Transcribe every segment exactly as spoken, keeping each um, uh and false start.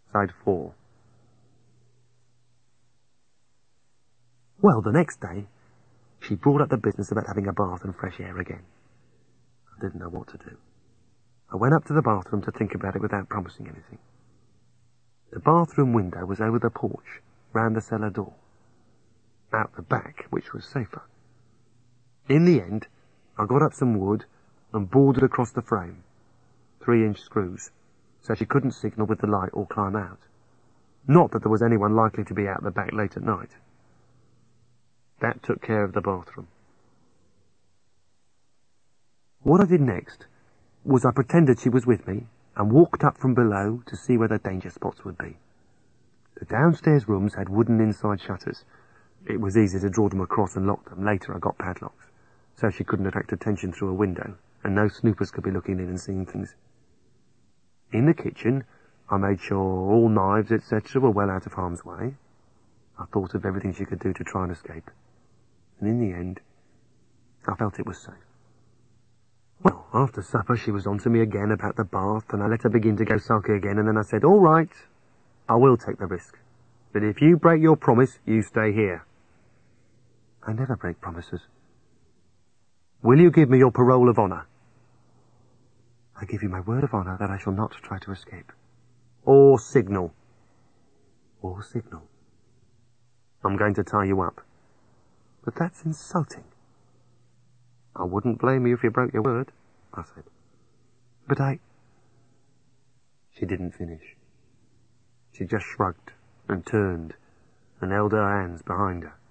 Side four. Well, the next day, she brought up the business about having a bath and fresh air again. I didn't know what to do. I went up to the bathroom to think about it without promising anything. The bathroom window was over the porch, round the cellar door. Out the back, which was safer. In the end, I got up some wood and boarded across the frame, three-inch screws, so she couldn't signal with the light or climb out. Not that there was anyone likely to be out the back late at night. That took care of the bathroom. What I did next was I pretended she was with me and walked up from below to see where the danger spots would be. The downstairs rooms had wooden inside shutters. It was easy to draw them across and lock them. Later I got padlocks, so she couldn't attract attention through a window, and no snoopers could be looking in and seeing things. In the kitchen, I made sure all knives, et cetera were well out of harm's way. I thought of everything she could do to try and escape. And in the end, I felt it was safe. Well, after supper she was on to me again about the bath, and I let her begin to go sulky again, and then I said, all right, I will take the risk. But if you break your promise, you stay here. I never break promises. Will you give me your parole of honour? I give you my word of honour that I shall not try to escape. Or signal. Or signal. I'm going to tie you up. But that's insulting. I wouldn't blame you if you broke your word, I said. But I... She didn't finish. She just shrugged and turned and held her hands behind her.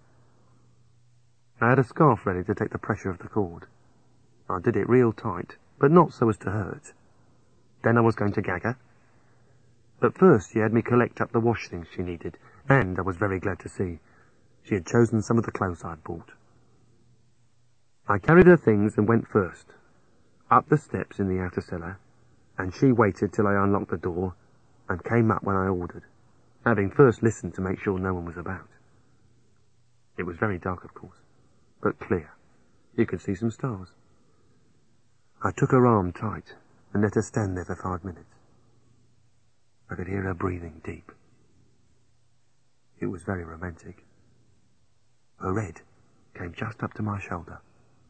I had a scarf ready to take the pressure of the cord. I did it real tight, but not so as to hurt. Then I was going to gag her. But first she had me collect up the wash things she needed, and I was very glad to see she had chosen some of the clothes I'd bought. I carried her things and went first, up the steps in the outer cellar, and she waited till I unlocked the door and came up when I ordered, having first listened to make sure no one was about. It was very dark, of course, but clear. You could see some stars. I took her arm tight and let her stand there for five minutes. I could hear her breathing deep. It was very romantic. Her head came just up to my shoulder.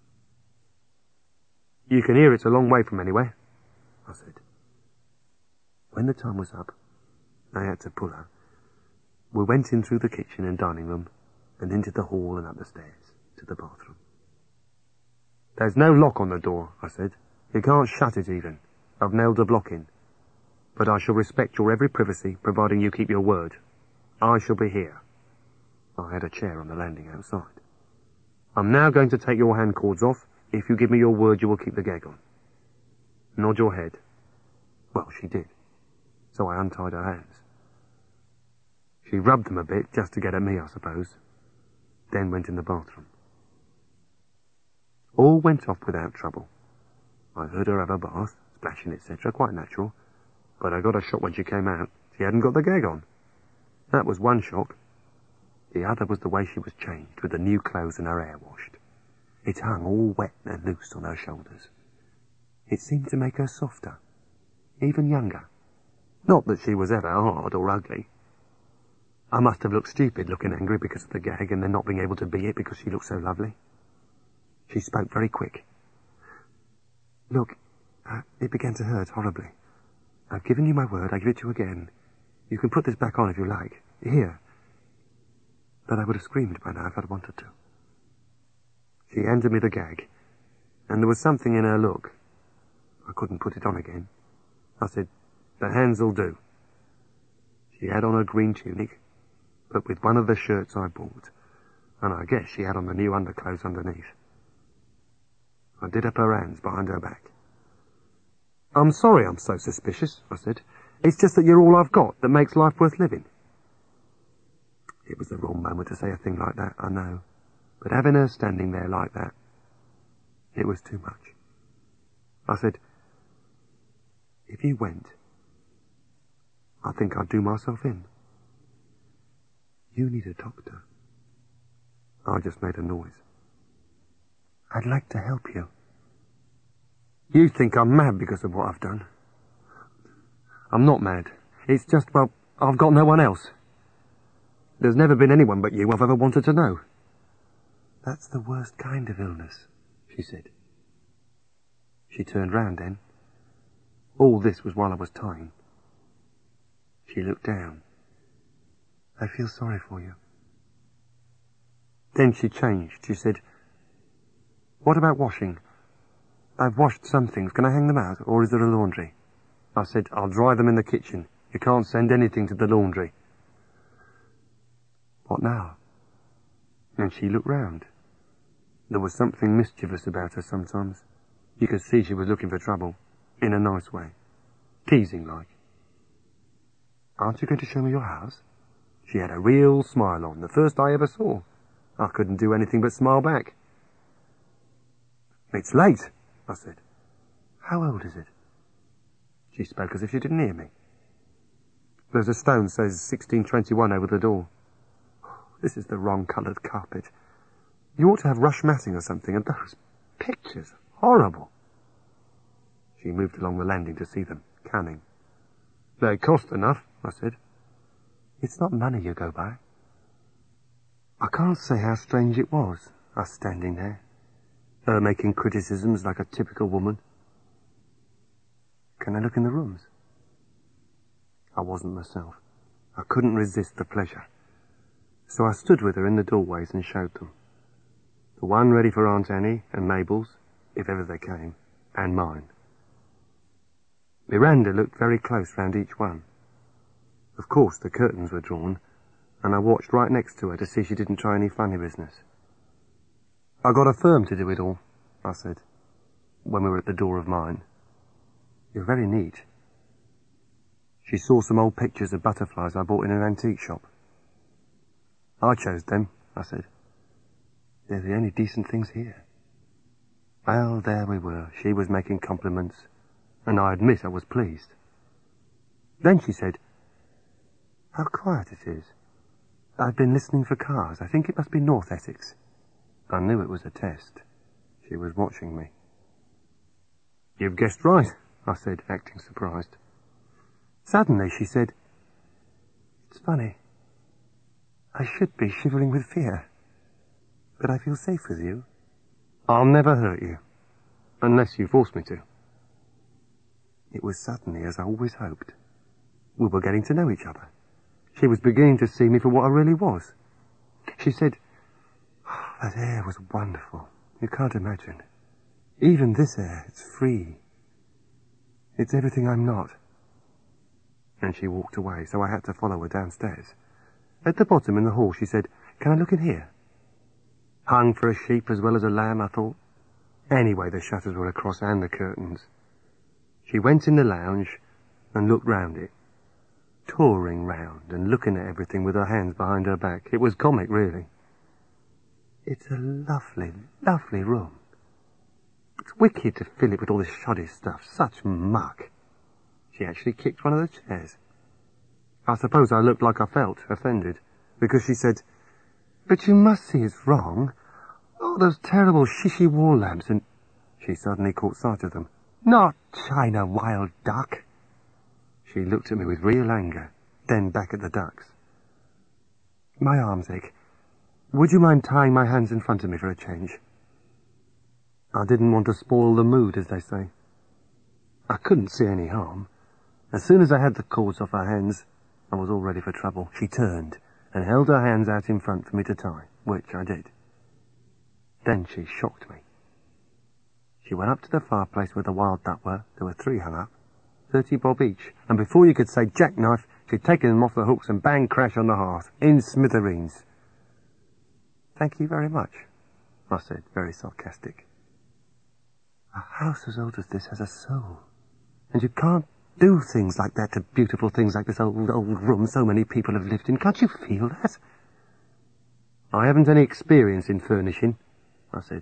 You can hear it's a long way from anywhere, I said. When the time was up, I had to pull her. We went in through the kitchen and dining room, and into the hall and up the stairs to the bathroom. There's no lock on the door, I said. You can't shut it even. I've nailed a block in. But I shall respect your every privacy, providing you keep your word. I shall be here. I had a chair on the landing outside. I'm now going to take your hand cords off. If you give me your word, you will keep the gag on. Nod your head. Well, she did. So I untied her hands. She rubbed them a bit, just to get at me, I suppose. Then went in the bathroom. All went off without trouble. I heard her have a bath, splashing, et cetera, quite natural. But I got a shock when she came out. She hadn't got the gag on. That was one shock. The other was the way she was changed, with the new clothes and her hair washed. It hung all wet and loose on her shoulders. It seemed to make her softer, even younger. Not that she was ever hard or ugly. I must have looked stupid looking angry because of the gag and then not being able to be it because she looked so lovely. She spoke very quick. Look, uh, it began to hurt horribly. I've given you my word, I give it to you again. You can put this back on if you like. Here. But I would have screamed by now if I'd wanted to. She handed me the gag, and there was something in her look. I couldn't put it on again. I said, the hands'll do. She had on her green tunic, but with one of the shirts I bought, and I guess she had on the new underclothes underneath. I did up her hands behind her back. I'm sorry I'm so suspicious, I said. It's just that you're all I've got that makes life worth living. It was the wrong moment to say a thing like that, I know. But having her standing there like that, it was too much. I said, if you went, I think I'd do myself in. You need a doctor. I just made a noise. I'd like to help you. You think I'm mad because of what I've done. I'm not mad. It's just, well, I've got no one else. There's never been anyone but you I've ever wanted to know. That's the worst kind of illness, she said. She turned round then. All this was while I was tying. She looked down. I feel sorry for you. Then she changed. She said, what about washing? I've washed some things. Can I hang them out, or is there a laundry? I said, I'll dry them in the kitchen. You can't send anything to the laundry. What now? And she looked round. There was something mischievous about her sometimes. You could see she was looking for trouble, in a nice way, teasing like. Aren't you going to show me your house? She had a real smile on, the first I ever saw. I couldn't do anything but smile back. It's late, I said. How old is it? She spoke as if she didn't hear me. There's a stone says sixteen twenty-one over the door. This is the wrong coloured carpet. You ought to have rush matting or something, and those pictures, horrible. She moved along the landing to see them, canning. They cost enough, I said. It's not money you go by. I can't say how strange it was, us standing there, her making criticisms like a typical woman. Can I look in the rooms? I wasn't myself. I couldn't resist the pleasure. So I stood with her in the doorways and showed them. The one ready for Aunt Annie and Mabel's, if ever they came, and mine. Miranda looked very close round each one. Of course the curtains were drawn, and I watched right next to her to see she didn't try any funny business. I got a firm to do it all, I said, when we were at the door of mine. You're very neat. She saw some old pictures of butterflies I bought in an antique shop. I chose them, I said. They're the only decent things here. Well, there we were. She was making compliments, and I admit I was pleased. Then she said, how quiet it is. I've been listening for cars. I think it must be North Essex. I knew it was a test. She was watching me. You've guessed right, I said, acting surprised. Suddenly she said, it's funny. I should be shivering with fear, but I feel safe with you. I'll never hurt you, unless you force me to. It was suddenly as I always hoped. We were getting to know each other. She was beginning to see me for what I really was. She said, oh, that air was wonderful. You can't imagine. Even this air, it's free. It's everything I'm not. And she walked away, so I had to follow her downstairs. At the bottom in the hall, she said, can I look in here? Hung for a sheep as well as a lamb, I thought. Anyway, the shutters were across and the curtains. She went in the lounge and looked round it, touring round and looking at everything with her hands behind her back. It was comic, really. It's a lovely, lovely room. It's wicked to fill it with all this shoddy stuff, such muck. She actually kicked one of the chairs. I suppose I looked like I felt offended, because she said, but you must see it's wrong. Oh, those terrible shishy wall lamps, and she suddenly caught sight of them. Not China wild duck. She looked at me with real anger, then back at the ducks. My arms ache. Would you mind tying my hands in front of me for a change? I didn't want to spoil the mood, as they say. I couldn't see any harm. As soon as I had the cords off her hands, I was all ready for trouble. She turned and held her hands out in front for me to tie, which I did. Then she shocked me. She went up to the fireplace where the wild duck were. There were three hung up, thirty bob each, and before you could say jackknife, she'd taken them off the hooks and bang crash on the hearth, in smithereens. Thank you very much, I said, very sarcastic. A house as old as this has a soul, and you can't do things like that to beautiful things like this old, old room so many people have lived in. Can't you feel that? I haven't any experience in furnishing, I said.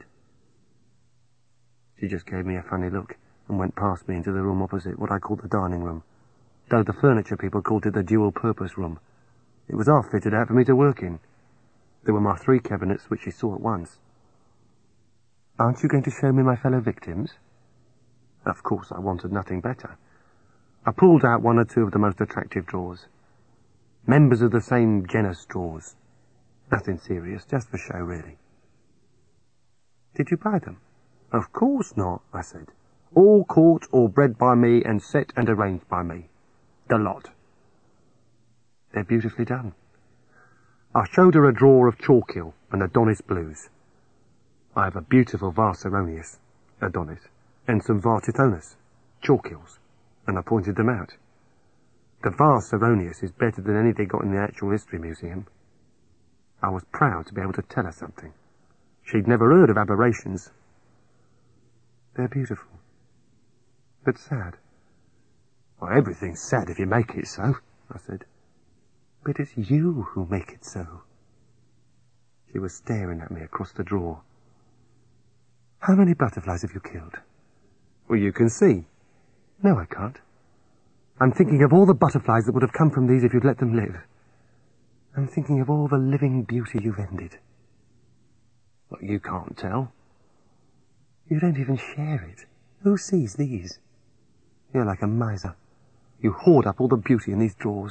She just gave me a funny look and went past me into the room opposite, what I called the dining room, though the furniture people called it the dual-purpose room. It was half fitted out for me to work in. There were my three cabinets, which she saw at once. Aren't you going to show me my fellow victims? Of course, I wanted nothing better. I pulled out one or two of the most attractive drawers. Members of the same genus straws. Nothing serious, just for show, really. Did you buy them? Of course not, I said. All caught or bred by me and set and arranged by me. The lot. They're beautifully done. I showed her a drawer of Chalkhill and Adonis blues. I have a beautiful Vars Erroneous, Adonis, and some Vars Tithonus, Chalkhills, and I pointed them out. The Vars Erroneous is better than any they got in the Natural History Museum. I was proud to be able to tell her something. She'd never heard of aberrations. They're beautiful, but sad. Well, everything's sad if you make it so, I said. But it's you who make it so. She was staring at me across the drawer. How many butterflies have you killed? Well, you can see. No, I can't. I'm thinking of all the butterflies that would have come from these if you'd let them live. I'm thinking of all the living beauty you've ended. Well, you can't tell. You don't even share it. Who sees these? You're like a miser. You hoard up all the beauty in these drawers.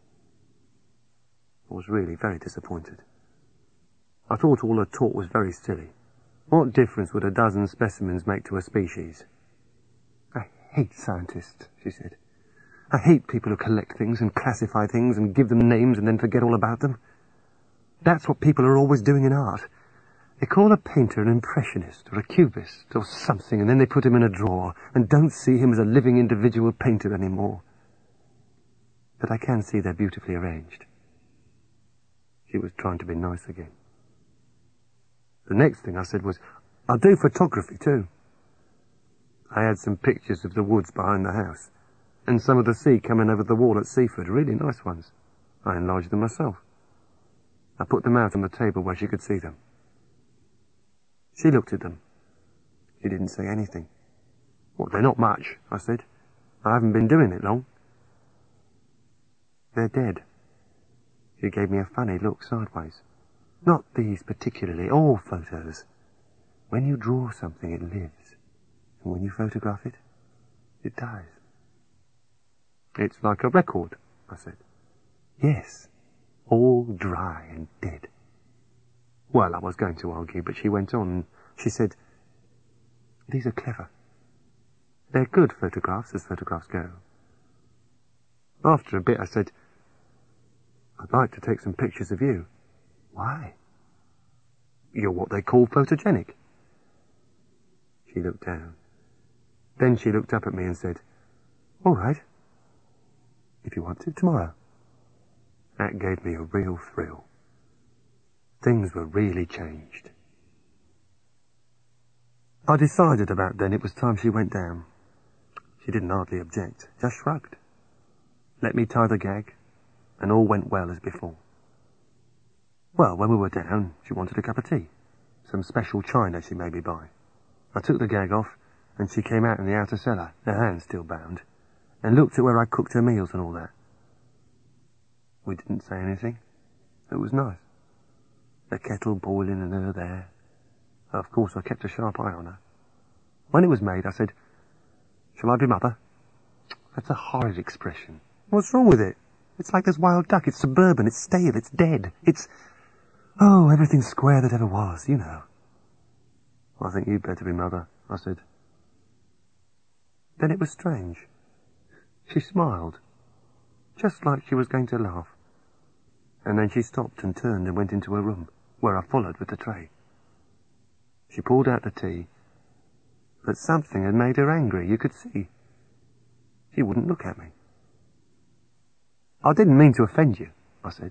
I was really very disappointed. I thought all her talk was very silly. What difference would a dozen specimens make to a species? I hate scientists, she said. I hate people who collect things and classify things and give them names and then forget all about them. That's what people are always doing in art. They call a painter an impressionist or a cubist or something, and then they put him in a drawer and don't see him as a living individual painter anymore. But I can see they're beautifully arranged. She was trying to be nice again. The next thing I said was, I'll do photography too. I had some pictures of the woods behind the house, and some of the sea coming over the wall at Seaford, really nice ones. I enlarged them myself. I put them out on the table where she could see them. She looked at them. She didn't say anything. Well, they're not much, I said. I haven't been doing it long. They're dead. She gave me a funny look sideways. Not these particularly, all photos. When you draw something, it lives. And when you photograph it, it dies. It's like a record, I said. Yes, all dry and dead. Well, I was going to argue, but she went on. She said, these are clever. They're good photographs, as photographs go. After a bit, I said, I'd like to take some pictures of you. Why? You're what they call photogenic. She looked down. Then she looked up at me and said, all right. If you want to, tomorrow. That gave me a real thrill. Things were really changed. I decided about then it was time she went down. She didn't hardly object, just shrugged. Let me tie the gag, and all went well as before. Well, when we were down, she wanted a cup of tea. Some special china she made me buy. I took the gag off, and she came out in the outer cellar, her hands still bound, and looked at where I cooked her meals and all that. We didn't say anything. It was nice. The kettle boiling and her there. Of course, I kept a sharp eye on her. When it was made, I said, shall I be mother? That's a horrid expression. What's wrong with it? It's like this wild duck. It's suburban. It's stale. It's dead. It's... Oh, everything square that ever was, you know. I think you'd better be mother, I said. Then it was strange. She smiled, just like she was going to laugh. And then she stopped and turned and went into her room, where I followed with the tray. She poured out the tea, but something had made her angry, you could see. She wouldn't look at me. I didn't mean to offend you, I said.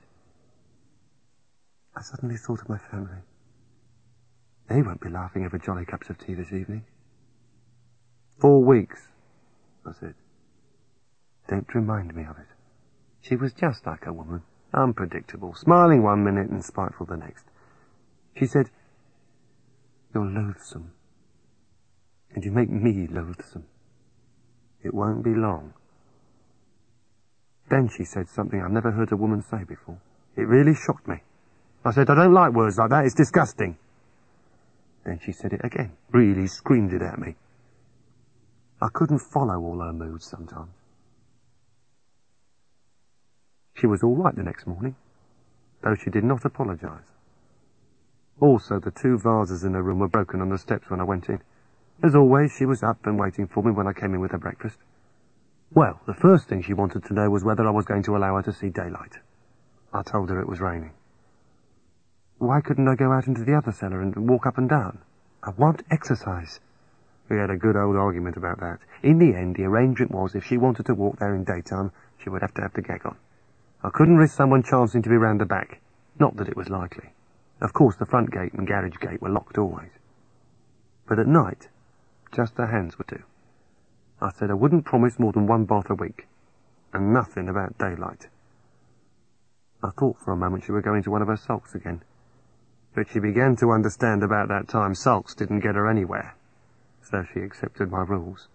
I suddenly thought of my family. They won't be laughing over jolly cups of tea this evening. Four weeks, I said. Don't remind me of it. She was just like a woman, unpredictable, smiling one minute and spiteful the next. She said, you're loathsome, and you make me loathsome. It won't be long. Then she said something I've never heard a woman say before. It really shocked me. I said, I don't like words like that, it's disgusting. Then she said it again, really screamed it at me. I couldn't follow all her moods sometimes. She was all right the next morning, though she did not apologise. Also, the two vases in her room were broken on the steps when I went in. As always, she was up and waiting for me when I came in with her breakfast. Well, the first thing she wanted to know was whether I was going to allow her to see daylight. I told her it was raining. Why couldn't I go out into the other cellar and walk up and down? I want exercise. We had a good old argument about that. In the end, the arrangement was if she wanted to walk there in daytime, she would have to have the gag on. I couldn't risk someone chancing to be round the back. Not that it was likely. Of course, the front gate and garage gate were locked always. But at night, just her hands would do. I said I wouldn't promise more than one bath a week, and nothing about daylight. I thought for a moment she would go into one of her sulks again. But she began to understand about that time sulks didn't get her anywhere, so she accepted my rules.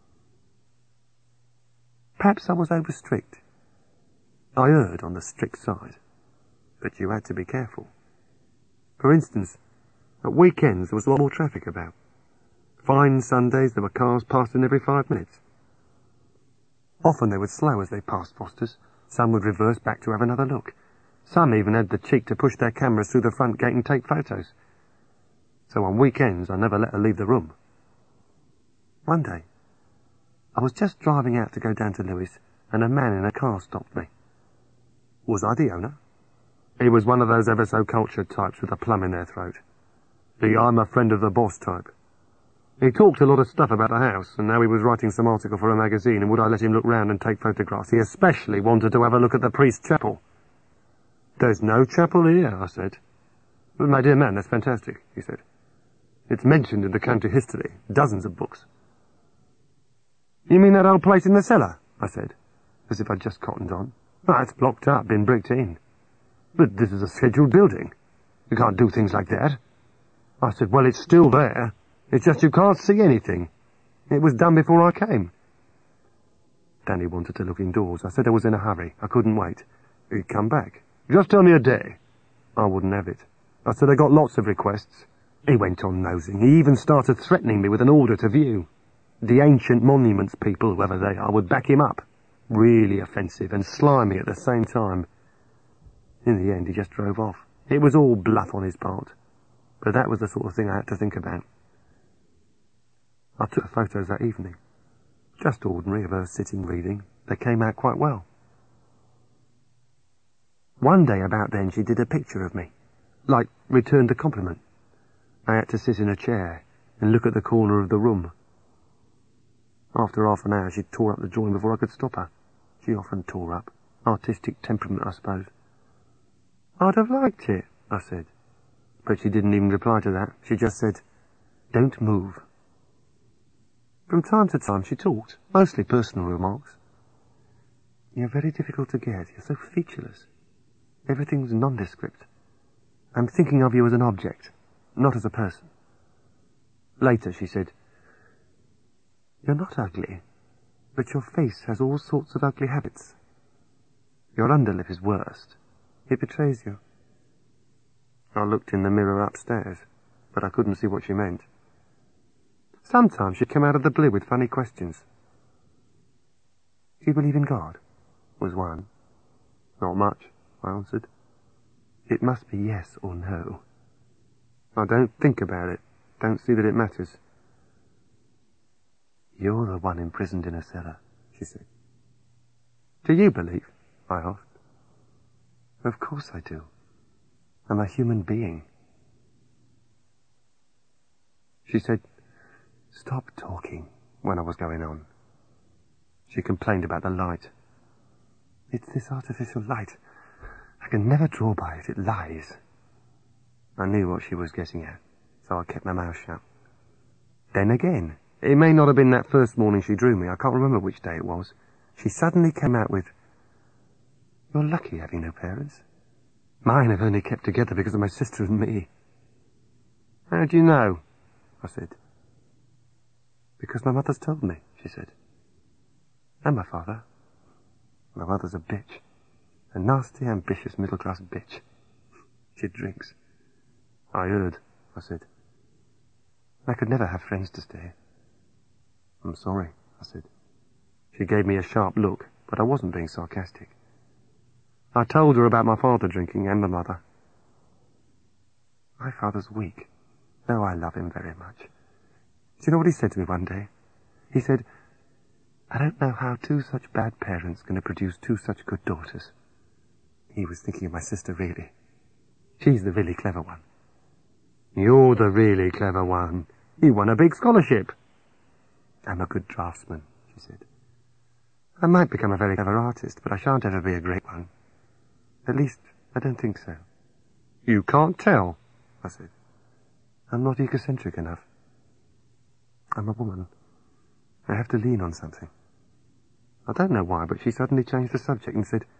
Perhaps I was over strict. I erred on the strict side, but you had to be careful. For instance, at weekends there was a lot more traffic about. Fine Sundays there were cars passing every five minutes. Often they would slow as they passed Foster's. Some would reverse back to have another look. Some even had the cheek to push their cameras through the front gate and take photos. So on weekends I never let her leave the room. One day, I was just driving out to go down to Lewis, and a man in a car stopped me. Was I the owner? He was one of those ever-so-cultured types with a plum in their throat. The I'm a friend of the boss type. He talked a lot of stuff about the house, and now he was writing some article for a magazine, and would I let him look round and take photographs. He especially wanted to have a look at the priest's chapel. There's no chapel here, I said. But my dear man, that's fantastic, he said. It's mentioned in the county history, dozens of books. You mean that old place in the cellar? I said, as if I'd just cottoned on. Oh, it's blocked up, been bricked in. But this is a scheduled building. You can't do things like that. I said, well, it's still there. It's just you can't see anything. It was done before I came. Danny wanted to look indoors. I said I was in a hurry. I couldn't wait. He'd come back. Just tell me a day. I wouldn't have it. I said I got lots of requests. He went on nosing. He even started threatening me with an order to view. The ancient monuments people, whoever they are, would back him up. Really offensive and slimy at the same time. In the end, he just drove off. It was all bluff on his part. But that was the sort of thing I had to think about. I took photos that evening. Just ordinary of her sitting reading. They came out quite well. One day about then she did a picture of me. Like, returned a compliment. I had to sit in a chair and look at the corner of the room. After half an hour she tore up the drawing before I could stop her. She often tore up. Artistic temperament, I suppose. I'd have liked it, I said. But she didn't even reply to that. She just said, don't move. From time to time she talked, mostly personal remarks. You're very difficult to get. You're so featureless. Everything's nondescript. I'm thinking of you as an object, not as a person. Later she said, you're not ugly, but your face has all sorts of ugly habits. Your underlip is worst. It betrays you. I looked in the mirror upstairs, but I couldn't see what she meant. Sometimes she'd come out of the blue with funny questions. Do you believe in God? Was one. Not much, I answered. It must be yes or no. I don't think about it. Don't see that it matters. You're the one imprisoned in a cellar, she said. Do you believe? I asked. Of course I do. I'm a human being. She said, stop talking, when I was going on. She complained about the light. It's this artificial light. I can never draw by it. It lies. I knew what she was getting at, so I kept my mouth shut. Then again, it may not have been that first morning she drew me. I can't remember which day it was. She suddenly came out with, you're lucky having no parents. Mine have only kept together because of my sister and me. How do you know? I said. Because my mother's told me, she said. And my father. My mother's a bitch. A nasty, ambitious, middle-class bitch. She drinks. I heard, I said. I could never have friends to stay. I'm sorry, I said. She gave me a sharp look, but I wasn't being sarcastic. I told her about my father drinking and my mother. My father's weak, though I love him very much. Do you know what he said to me one day? He said, I don't know how two such bad parents can produce two such good daughters. He was thinking of my sister, really. She's the really clever one. You're the really clever one. You won a big scholarship. I'm a good draftsman, she said. I might become a very clever artist, but I shan't ever be a great one. At least, I don't think so. You can't tell, I said. I'm not egocentric enough. I'm a woman. I have to lean on something. I don't know why, but she suddenly changed the subject and said,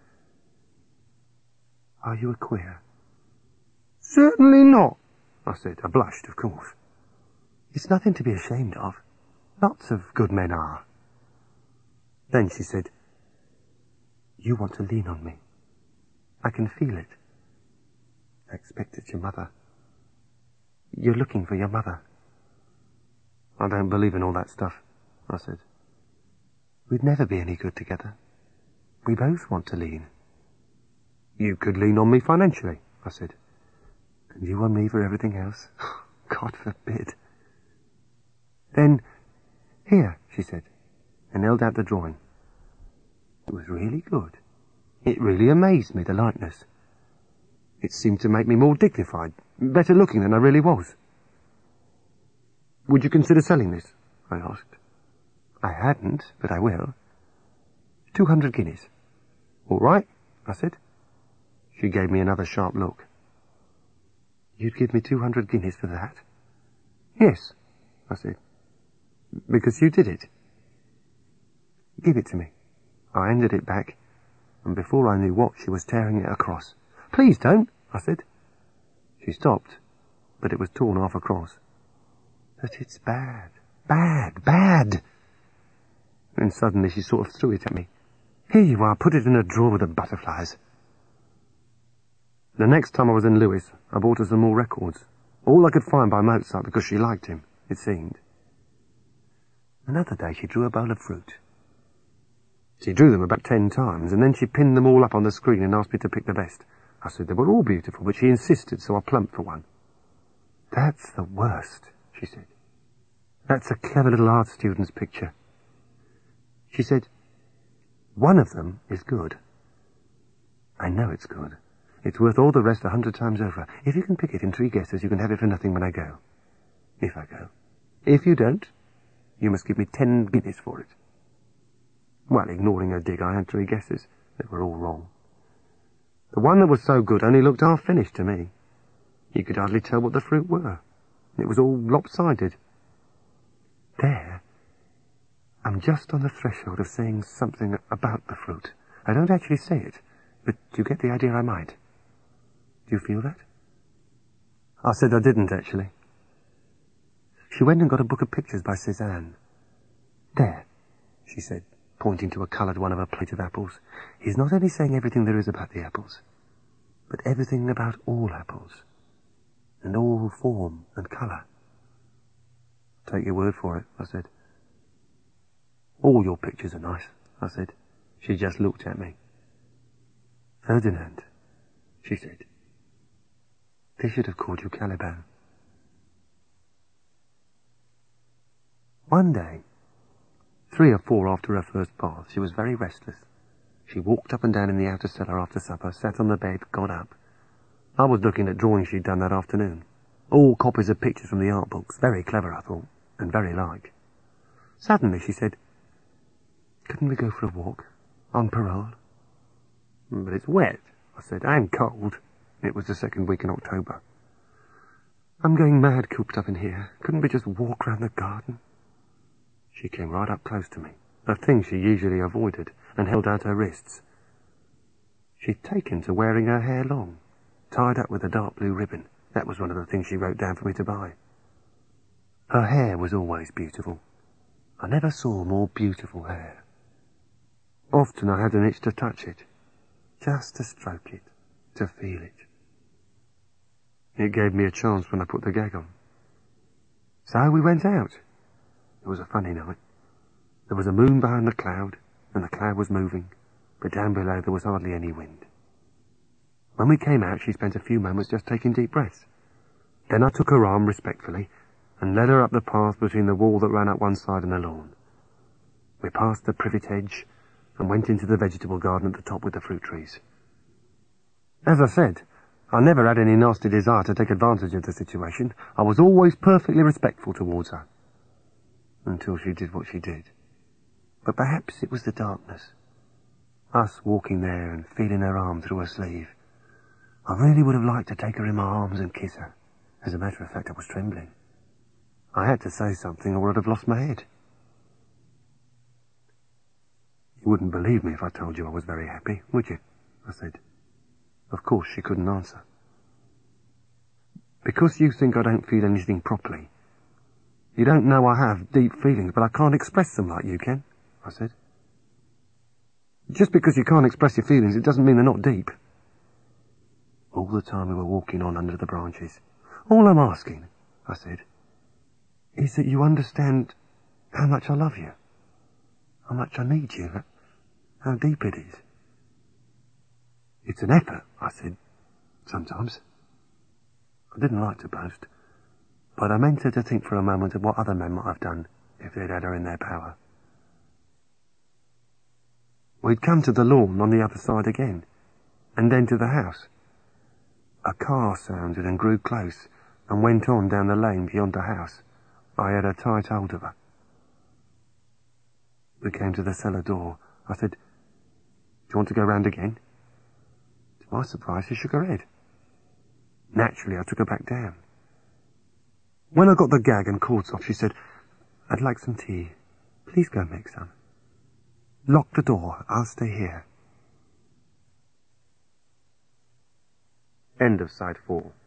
Are you a queer? Certainly not, I said. I blushed, of course. It's nothing to be ashamed of. Lots of good men are. Then she said, You want to lean on me. I can feel it. I expect it's your mother. You're looking for your mother. I don't believe in all that stuff, I said. We'd never be any good together. We both want to lean. You could lean on me financially, I said. And you on me for everything else? God forbid. Then, here, she said, and held out the drawing. It was really good. It really amazed me, the likeness. It seemed to make me more dignified, better looking than I really was. Would you consider selling this? I asked. I hadn't, but I will. Two hundred guineas. All right, I said. She gave me another sharp look. You'd give me two hundred guineas for that? Yes, I said. Because you did it. Give it to me. I handed it back, and before I knew what, she was tearing it across. Please don't, I said. She stopped, but it was torn half across. But it's bad, bad, bad. And suddenly she sort of threw it at me. Here you are, put it in a drawer with the butterflies. The next time I was in Lewes, I bought her some more records. All I could find by Mozart, because she liked him, it seemed. Another day she drew a bowl of fruit. She drew them about ten times, and then she pinned them all up on the screen and asked me to pick the best. I said they were all beautiful, but she insisted, so I plumped for one. That's the worst, she said. That's a clever little art student's picture. She said, one of them is good. I know it's good. It's worth all the rest a hundred times over. If you can pick it in three guesses, you can have it for nothing when I go. If I go. If you don't, you must give me ten guineas for it. Well, ignoring her dig, I had three guesses. They were all wrong. The one that was so good only looked half finished to me. You could hardly tell what the fruit were. It was all lopsided. There, I'm just on the threshold of saying something about the fruit. I don't actually say it, but you get the idea I might. Do you feel that? I said I didn't, actually. She went and got a book of pictures by Cézanne. There, she said, pointing to a coloured one of a plate of apples. He's not only saying everything there is about the apples, but everything about all apples, and all form and colour. Take your word for it, I said. All your pictures are nice, I said. She just looked at me. Ferdinand, she said. They should have called you Caliban. One day, three or four after her first bath, she was very restless. She walked up and down in the outer cellar after supper, sat on the bed, got up. I was looking at drawings she'd done that afternoon. All copies of pictures from the art books. Very clever, I thought, and very like. Suddenly she said, couldn't we go for a walk? On parole? But it's wet, I said, and cold. It was the second week in October. I'm going mad cooped up in here. Couldn't we just walk round the garden? She came right up close to me, a thing she usually avoided, and held out her wrists. She'd taken to wearing her hair long, tied up with a dark blue ribbon. That was one of the things she wrote down for me to buy. Her hair was always beautiful. I never saw more beautiful hair. Often I had an itch to touch it, just to stroke it, to feel it. It gave me a chance when I put the gag on. So we went out. It was a funny night. There was a moon behind the cloud, and the cloud was moving, but down below there was hardly any wind. When we came out, she spent a few moments just taking deep breaths. Then I took her arm respectfully and led her up the path between the wall that ran up one side and the lawn. We passed the privet hedge and went into the vegetable garden at the top with the fruit trees. As I said, I never had any nasty desire to take advantage of the situation. I was always perfectly respectful towards her. Until she did what she did. But perhaps it was the darkness. Us walking there and feeling her arm through her sleeve. I really would have liked to take her in my arms and kiss her. As a matter of fact, I was trembling. I had to say something or I'd have lost my head. You wouldn't believe me if I told you I was very happy, would you? I said. Of course she couldn't answer. Because you think I don't feel anything properly. You don't know I have deep feelings, but I can't express them like you can, I said. Just because you can't express your feelings, it doesn't mean they're not deep. All the time we were walking on under the branches. All I'm asking, I said, is that you understand how much I love you. How much I need you. How deep it is. It's an effort, I said, sometimes. I didn't like to boast, but I meant her to think for a moment of what other men might have done if they'd had her in their power. We'd come to the lawn on the other side again, and then to the house. A car sounded and grew close, and went on down the lane beyond the house. I had a tight hold of her. We came to the cellar door. I said, "Do you want to go round again?" To my surprise, she shook her head. Naturally, I took her back down. When I got the gag and cords off, she said, "I'd like some tea. Please go make some. Lock the door. I'll stay here." End of side four.